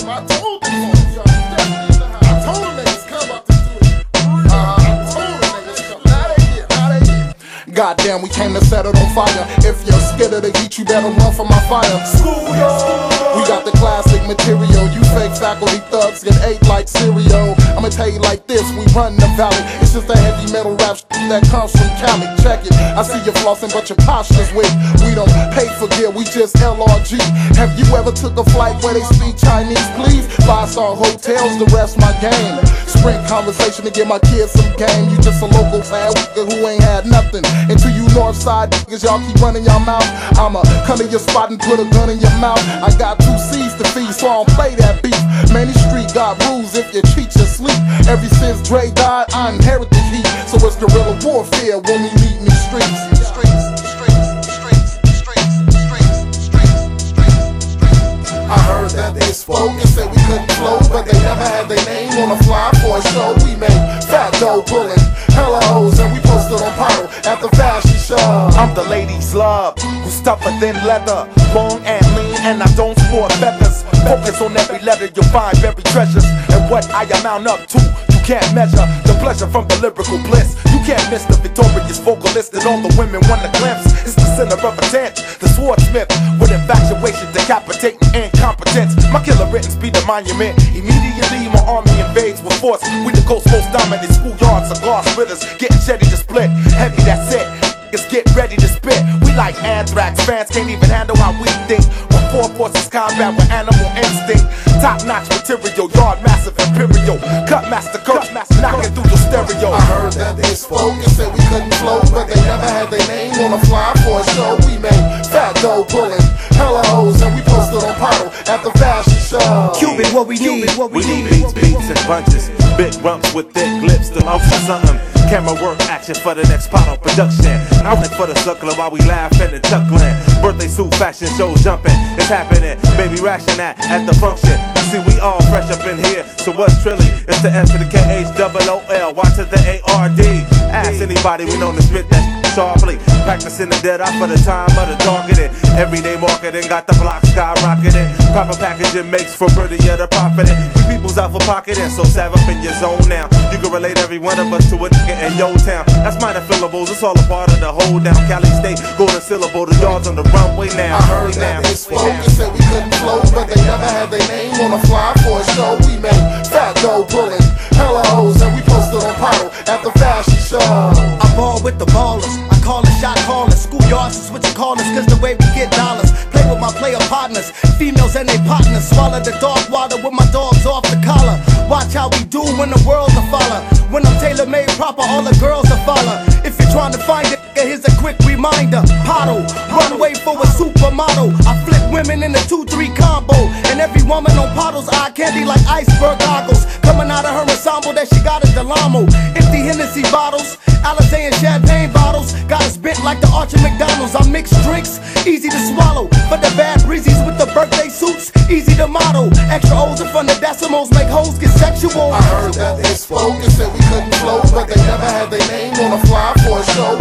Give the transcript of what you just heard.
I told them folks, I told them niggas come up to do it. I told them niggas come. Now they here. Goddamn, we came to set it on fire. If you're scared of the heat, you better run from my fire. We got the classic material. You fake faculty thugs get ate like cereal. I'ma tell you like this, we run the valley. It's just a heavy metal rap that comes from Cali. Check it, I see you flossing but your posture's weak. We don't pay for gear, we just LRG. Have you ever took a flight where they speak Chinese, please? 5-star hotels, the rest my game. Sprint conversation to get my kids some game. You just a local fan who ain't had nothing. Until you Northside niggas, y'all keep running your mouth. I'ma come to your spot and put a gun in your mouth. I got 2 C's to feed, so I don't play that beef. Man, these street got rules if you cheat, you sleep. Ever since Dre died, I inherited the heat. So it's guerrilla warfare when we meet in these streets. I heard that they spoke and said we couldn't flow, but they never had their name on a fly for a show. We made fat dough pulling hella hoes and we posted on Paro at the fashion show. I'm the ladies' love, who tougher than leather, long and lean, and I don't sport feathers. Focus on every letter, you'll find buried treasures, and what I amount up to, you can't measure. The pleasure from the lyrical bliss, you can't miss the victorious vocalist that all the women want to glimpse. It's the center of a dance, the swordsmith with infatuation, decapitating incompetence. My killer written speed a monument. Immediately my army invades with force. We the coast most dominant schoolyards of glass splitters, getting steady to split. Heavy, that's it. Niggas get ready to spit. We like anthrax, fans can't even handle how we think. We're 4 forces combat with animal instinct. Top-notch material, yard massive imperial. Cut master curse, knocking through the stereo. I heard that they spoke and said we couldn't flow, but they never had their name on a fly for a show. We made fat dough pulling hella hoes and we posted on Paro at the fashion show. Cuban, what we need, We need beats and bunches, big rumps with thick lips, the lumps or something. Camera work action for the next part of production. I'm in for the suckler while we laughing and chuckling. Birthday suit fashion shows jumping, it's happening. Baby ration at the function. You see we all fresh up in here, so what's trilly? It's the S to the KHOOL, Y to the ARD. Ask anybody we know to spit that sharply. Practicing the dead eye for the time of the targeting. Everyday marketing got the block skyrocketing. Proper packaging makes for prettier the profiting. We people's out for pocketing, so save up in your zone now. You can relate every one of us to a nigga in your town. That's minor fillables, it's all a part of the hold down. Cali State, golden syllable, the yards on the runway now. I heard that they spoke and said we couldn't flow, but they never had their name on a fly for a show. We made fat dough pulling hella hoes and we posted on Paro at the fashion show. I ball with the ballers, I call it shot callers. Schoolyards and switching corners, cause the way we get dollars. Play with my player partners, females and they partners. Swallow the dog water with my dogs off the collar. Watch how we do when the world's a follow. When I'm tailor-made proper, all the girls are follow. If you're trying to find it, here's a quick reminder. Paro, runway for a supermodel. I flip women in a 2-3 combo, and every woman on Paro's eye candy like iceberg goggles. Coming out of her ensemble that she got a Delamo. Empty Hennessy bottles, Alizé and champagne bottles. Got us bent like the Arch of McDonald's. I mix drinks, easy to swallow. But the bad breezies with the birthday suits, easy to model. Extra O's in front of decimals make hoes get sexual. I heard that they spoke and said we couldn't flow, but they never had their name on a fly for a show.